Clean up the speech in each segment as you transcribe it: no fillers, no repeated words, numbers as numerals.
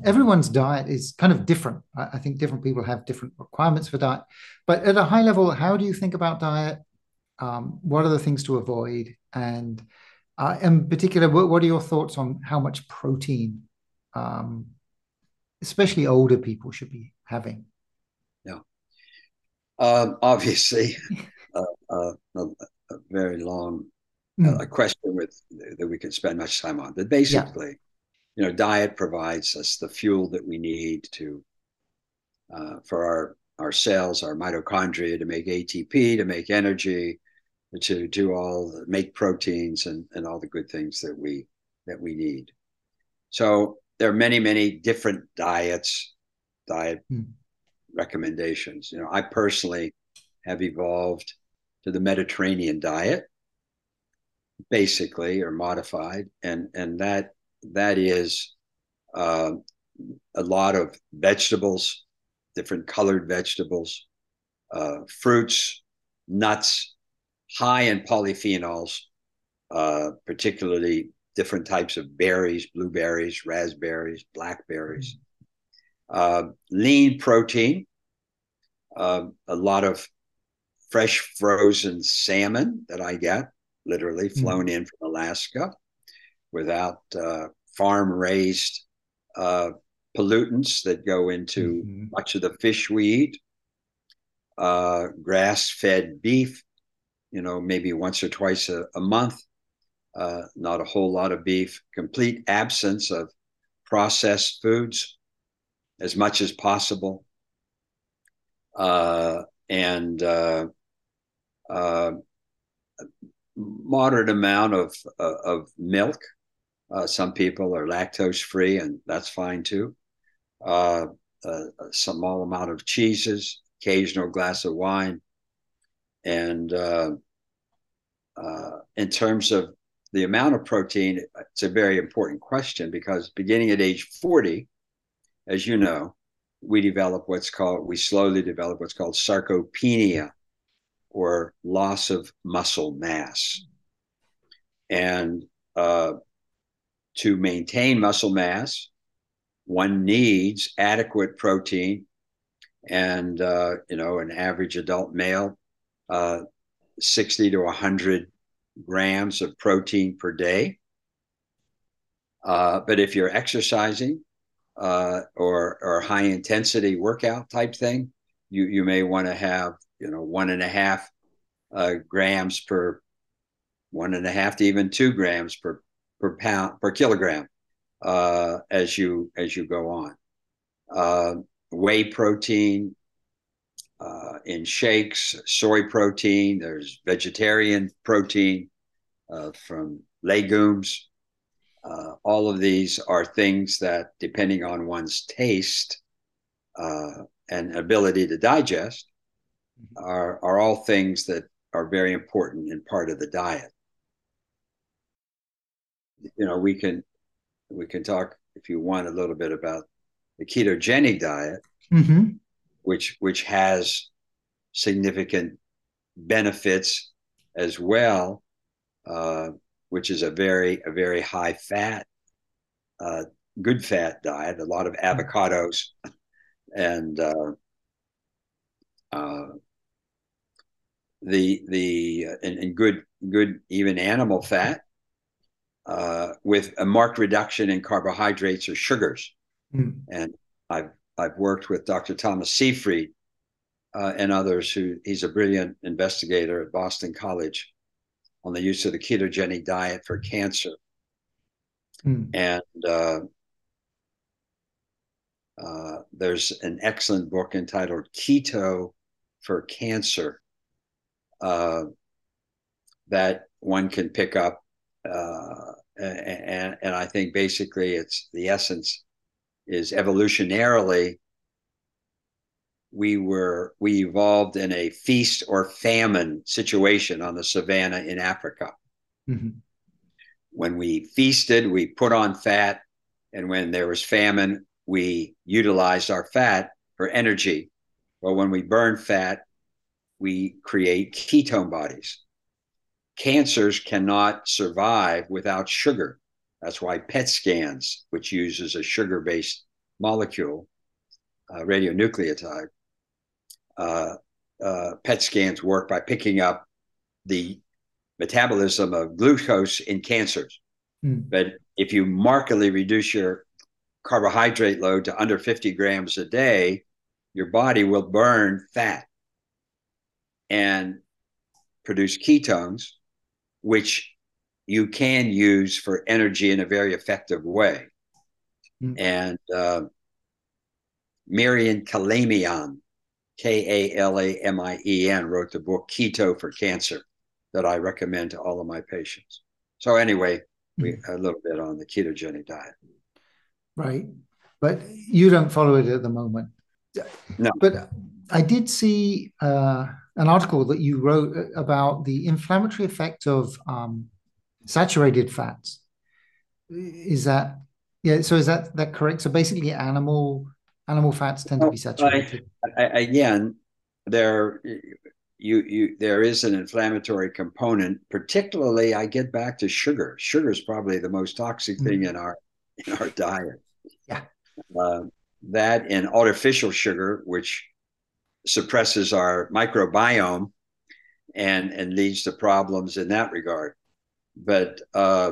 everyone's diet is kind of different. I think different people have different requirements for diet. But at a high level, how do you think about diet? What are the things to avoid? And in particular, what are your thoughts on how much protein, um, especially older people, should be having? Yeah. Obviously, uh, a very long a Mm, question with that we could spend much time on. But yeah. basically, diet provides us the fuel that we need to for our cells, our mitochondria to make ATP, to make energy, to do all make proteins and all the good things that we need. So there are many different diet Mm, recommendations. I personally have evolved to the Mediterranean diet, basically, or modified, and that is uh, a lot of vegetables, different colored vegetables, fruits, nuts, high in polyphenols, particularly different types of berries, blueberries, raspberries, blackberries, mm, lean protein, a lot of fresh frozen salmon that I get, literally flown mm, in from Alaska without farm raised uh, pollutants that go into mhm. much of the fish we eat, grass fed beef, maybe once or twice a month, not a whole lot of beef, complete absence of processed foods as much as possible, and uh, moderate amount of milk. Some people are lactose free, and that's fine too. Uh, a small amount of cheeses, occasional glass of wine, and in terms of the amount of protein, it's a very important question because beginning at age 40, as you know, we slowly develop what's called sarcopenia, or loss of muscle mass. And to maintain muscle mass, one needs adequate protein. And, an average adult male, uh, 60 to 100 grams of protein per day. But if you're exercising or high intensity workout type thing, you may want to have 1.5 grams per 1.5 to even 2 grams per kilogram as you go on. Uh, Whey protein in shakes, soy protein. There's vegetarian protein from legumes. All of these are things that, depending on one's taste uh, and ability to digest, are all things that are very important and part of the diet. We can talk, if you want, a little bit about the ketogenic diet, Mhm. which has significant benefits as well, uh, which is a very high fat, uh, good fat diet, a lot of avocados and uh, and good even animal fat, with a marked reduction in carbohydrates or sugars. Mm. And I've I've worked with Dr. Thomas Seyfried and others. He's a brilliant investigator at Boston College on the use of the ketogenic diet for cancer. Mm. And there's an excellent book entitled Keto for Cancer that one can pick up. And I think basically it's the essence is evolutionarily we evolved in a feast or famine situation on the savannah in Africa. Mhm. When we feasted, we put on fat, and when there was famine, we utilized our fat for energy. Well, when we burn fat, we create ketone bodies. Cancers cannot survive without sugar. That's why PET scans, which uses a sugar based molecule, radionucleotide. PET scans work by picking up the metabolism of glucose in cancers. But if you markedly reduce your carbohydrate load to under 50 grams a day, your body will burn fat and produce ketones, which you can use for energy in a very effective way. And Marian Kalamian, Kalamien, wrote the book Keto for Cancer that I recommend to all of my patients. So anyway, a little bit on the ketogenic diet. Right. But you don't follow it at the moment. No. But I did see an article that you wrote about the inflammatory effect of saturated fats. Is that, yeah, so is that correct? So basically animal fats tend to be saturated. Again, there is an inflammatory component. Particularly, I get back to sugar. Sugar is probably the most toxic thing in our diet. Yeah. That and artificial sugar, which suppresses our microbiome and leads to problems in that regard. But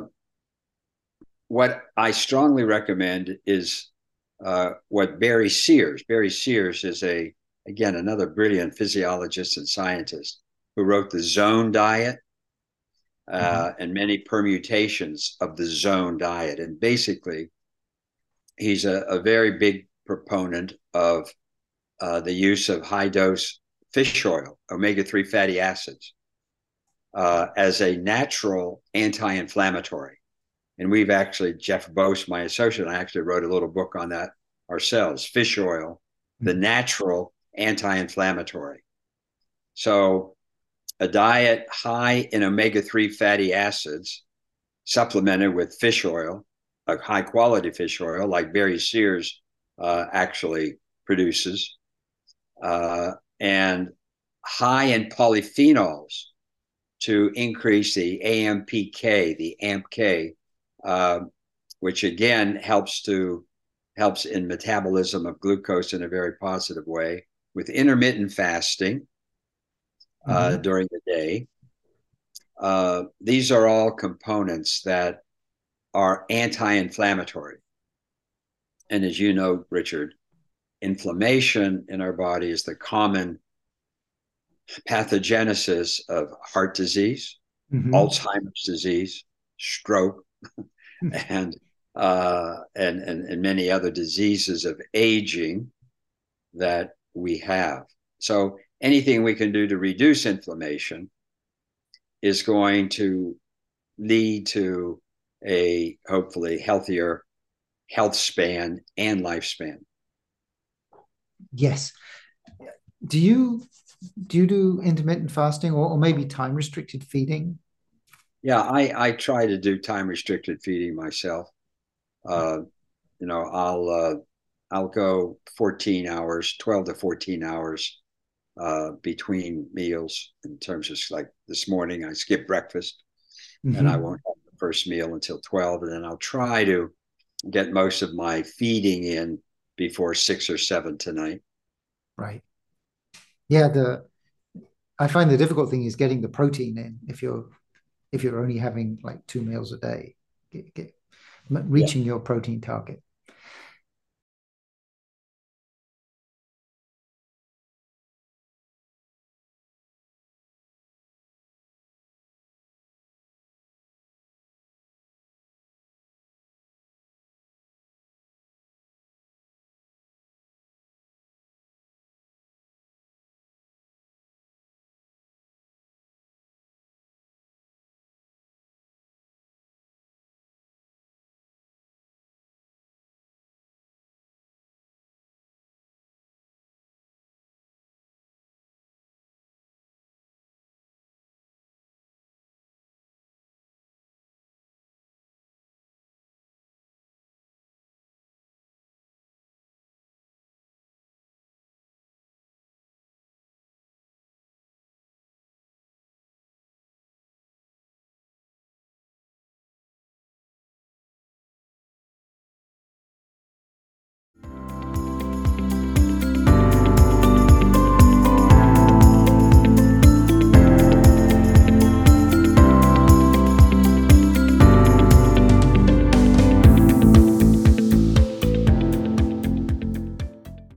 what I strongly recommend is what Barry Sears. Barry Sears is again another brilliant physiologist and scientist who wrote the Zone Diet and many permutations of the Zone Diet. And basically, he's a very big proponent of the use of high dose fish oil, omega-3 fatty acids, as a natural anti-inflammatory. And we've actually, Jeff Bose, my associate, I actually wrote a little book on that ourselves, fish oil, the natural anti-inflammatory. So a diet high in omega-3 fatty acids supplemented with fish oil, a high quality fish oil like Barry Sears actually produces, and high in polyphenols to increase the AMPK, the AMPK, which again helps in metabolism of glucose in a very positive way, with intermittent fasting during the day. These are all components that are anti-inflammatory. And as you know, Richard, inflammation in our body is the common pathogenesis of heart disease, Alzheimer's disease, stroke, and many other diseases of aging that we have. So anything we can do to reduce inflammation is going to lead to a hopefully healthier health span and lifespan. Yes. Do you do intermittent fasting or maybe time restricted feeding? Yeah, I try to do time restricted feeding myself. I'll go 14 hours, 12 to 14 hours between meals, in terms of, like, this morning I skip breakfast and I won't have the first meal until 12, and then I'll try to get most of my feeding in before 6 or 7 tonight. Right. Yeah, I find the difficult thing is getting the protein in if you're only having like 2 meals a day, reaching your protein target.